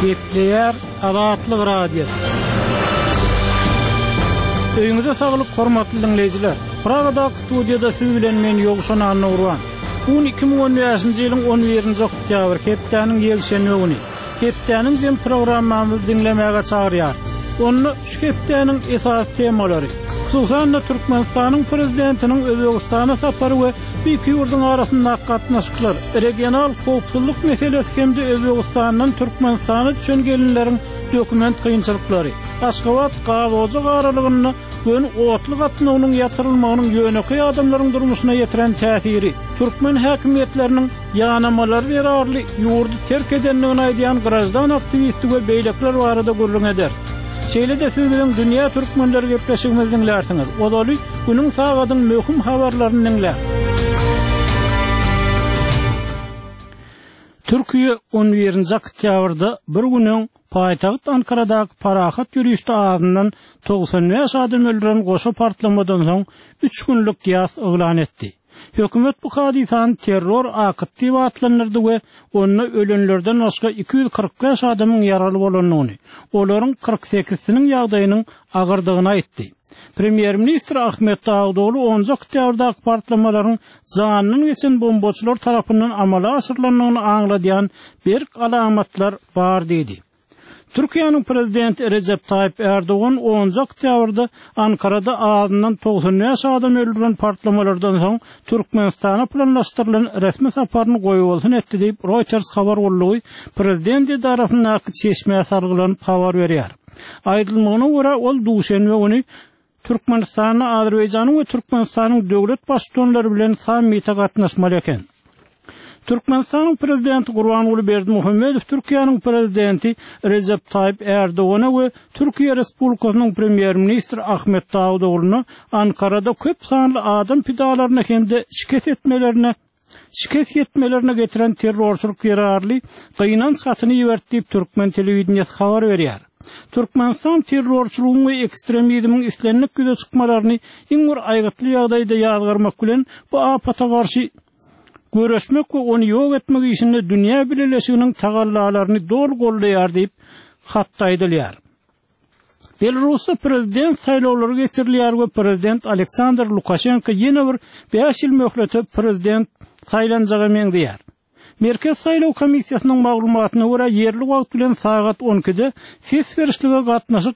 Gepleyer Azatlyk Radiosu. Öýüňizde saglyk, hormatly dinleýijiler. Pragada studiýada siz bilen men Ýogşan Anurwan. Bu 2015-nji ýylyň 11-nji oktýabr hepdeniň ýegşenme güni. Hepdeniň jem programmamyzy dinlemäge çagyrýar. Onu şu hepdeniň esas temalary, hususan Türkmenistanyň prezidentiniň Özbegistana sapary we iki ýurduň arasynda gatnaşyklar, regional howpsuzlyk meselesi hemde Özbegistanyň Türkmenistana düşen gelinleriň dokument kynçylyklary, Aşgabat gazoja garalygyny we otly gatnawynyň ýatyrylmagynyň ýöneki adamlaryň durmuşyna ýetiren täsiri, Türkmen häkimetleriniň ýanamalary berarly ýurdu terk edenligini aýdýan grajdan aktivisti we beýlekler barada gurrun eder. Şeýle-de siz bilen dünýä türkmenleri gepleşigimizi dinlersiňiz. Odaly günüň sagadyň möhüm habarlaryny dinler. Türkiýe 11-nji oktýabrda bir günüň paýtagyt Ankaradaky parahat ýürüýüşde adından 95 adam öldüren goşa partlamadan soň 3 günlük ýas eglan etdi. Hökümet bu hadisany terror akty diýip atlanyrdy we onu ölenlerden başga 245 adamyň ýaraly bolanyny, olaryň 48-siniň ýagdaýynyň agyrdygyny aýtdy. Premier Minister Ahmet Davutoğlu 10 oktýabrdaky partlamalaryň zanynyň geçen bombaçylar tarapyndan amala asyrlanmagyny aňladýan berk alamatlar bar diýdi. Türkiýanyň prezidenti Recep Tayyip Erdoğan 10 oktýabrda Ankarada adından 95 adam öldüren partlamalardan soň Türkmenistana planlaşdyrylan resmi saparyny goýuwalsyn etdi diýip Reuters habar bolýy. Prezident idarasynyň çeşme sargylanyp habar berýär. Aýdylmagyna görä ol duşenbe güni Türkmenistanyň, Azerbaýjanyň we Türkmenistanyň döwlet başçylary bilen sammitde gatnaşmaly eken. Türkmenistanyň prezidenti Gurbanuly Berdimuhammedow Türkiýanyň prezidenti Recep Tayyip Erdoğana we Türkiýe Respublikasynyň premier ministri Ahmet Davutoğluny Ankarada köp sanly adam pidalaryna hemde şikayet etmelerine getiren terrorçuluk ýararly gynanç hatyny ýertip Türkmen telewizionyny habar berýär. Türkmenistan terrorçuluğun ve ekstremizmin islenlik güde çıkmalarını iňür aýgytly ýagdaýda ýazgarmak bilen bu apata karşı görüşmek ve onu ýok etmek işinde dünýä birleşiginiň tagallalaryny dol gollaýar diýip hatda aýdylýar. Belarusda prezident saýlawlary geçirilýär we prezident Aleksandr Lukashenko ýene bir 5 ýyl möhlete prezident saýlanjagy meňdýär. Merkez Saýlaw Komissiýasynyň maglumatyna görä ýerli wagt bilen sagat 12-de ses berişlige gatnaşyk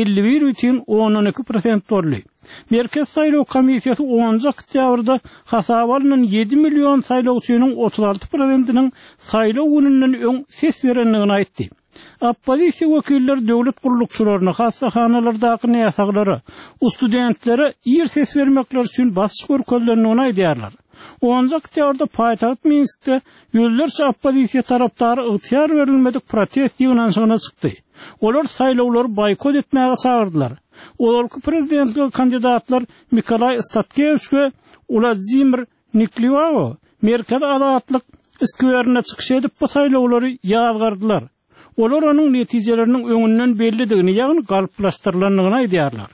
51,12% boldy. Merkez Saýlaw Komissiýasy 10 oktýabrda hasaba alynan 7 million saýlawçynyň 36%-iniň saýlaw gününden öň ses berenligini aýtdy. Oppozisiýa wekilleri döwlet gurulukçylaryna, hassahanalardaky näsaglary, studentlere ýer ses bermekler üçin basyş görkezlerini aýdýarlar. 10 oktýabrda paýtagyt Minskde ýölerçe oppozisiýa tarapdary ygtyýar berilmedik protest ýygnanşygyna çykdy. Olar saýlawlary boykot etmäge çagyrdylar. Olarky prezidentligiň kandidatlar Mikolay Statkevich we Vladimir Niklivow Merkez Azatlyk skwerine çykyş edip bu saýlawlary ýazgardylar. Olar onuň netijeleriniň öňünden bellidigini, ýagny galplaşdyrylanlygyny aýdýarlar.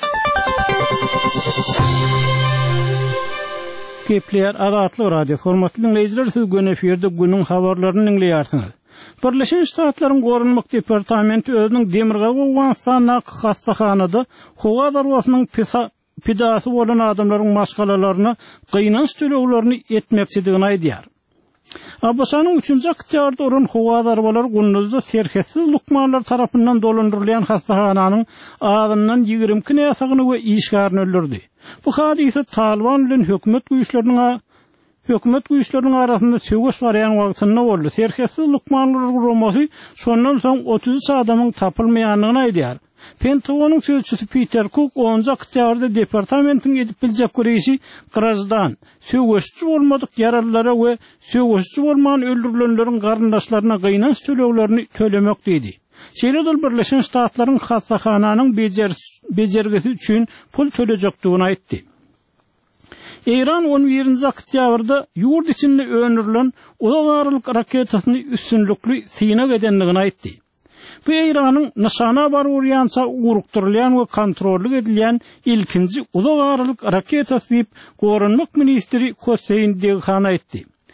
Gepleyer Azatlyk Radiosu, hormatly dinleýijiler, siz gün eferde günüň habarlaryny dinleýärsiňiz. Birleşen Ştatlaryň Gorunmak Departamenti özüniň Demirgal Owganstanyň hastahanada howa darwasynyň pidasy bolan adamlaryň maşgalalaryna gynanç töleglerini etmekçidigini aýdýar. Abbasanyň 3-nji oktýabrda oran howa darbalary gündüzde serketsiz lukmanlar tarapyndan dolandyrylýan hastahananyň adından 20 näsagyny we işgaryny öldürdi. Bu hadise Taliban bilen hökümet güýçleriniň arasynda söwüş barýan wagtynda boldy. Serketsiz lukmanlar gurulmasy şondan soň 33 adamyň tapylmaýanlygyny aýdýar. Pentagonyň sözçüsü Peter Cook 10 oktýabrda departamentiň edip biljek görüşi grajdan söwüşçü bolmadyk ýaralylara we söwüşçü bolmagan öldürilenleriň garyndaşlaryna gynanç töleglerini tölemek diýdi. Şeýle Birleşen Ştatlaryň hassahanyň bejergisi üçin pul төлejekdigini aýtdy. Iran 11-nji oktýabrda ýurt içinde öňürilen ulagarylyk raketasyny üstünlikli synak edenligini aýtdy. Bu Iranyň nişana barýança urukdyrylýan we kontrolly edilýän ilkinji ulagarylyk raketasy diýip Gorunmak ministri Hüseyin Deghan aýtdy.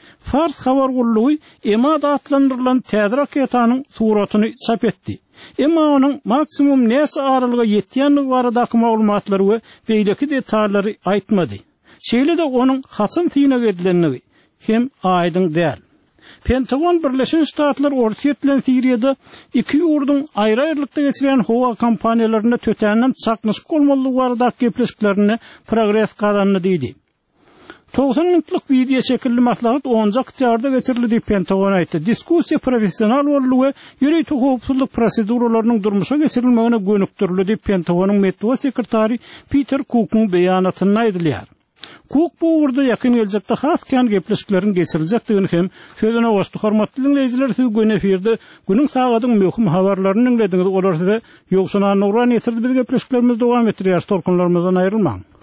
Fars habar gullugy EMA da atlandyrılan täze raketanyň suratyny çap etdi. Emma onun maksimum näse aralyga ýetýänligi baradaky maglumatlary we beýleki detallary aýtmady. Şeýle de onun haçan tyýnak edilenligi hem aýdyň däl. Pentagon Birleşen Ştatlar orta ýetilen Siriýada iki ýurdun aýry-aýrylykda geçiren howa kampaniýalaryna tötänden çaknyşyk bolmalygy baradaky gepleşiklerini progress kazandy diýdi. 90 minutlyk video şekilli maslahat 10 oktýabrda geçirildi diýip Pentagon aýtdy. Diskussiýa professional bolýar we ýürek howpsuzlyk proseduralarynyň durmuşa geçirilmegine gönükdirildi diýip Pentagonyň medeniýet sekretary Peter Cook'un beýanatyny aýdylýar. Cook bu urda ýakyn gelecekde haskan gepleşiklerin geçiriljekdigini hem sözüne goşdy. Hormatly dinleýijiler, gün efirde günüň sagadyň möhüm habarlaryny dinlediňiz. Olar size ýokşuna nurlan ýetirdi. Biz gepleşiklerimiz dowam etdirýär. Torkunlarymyzdan aýrylmaň.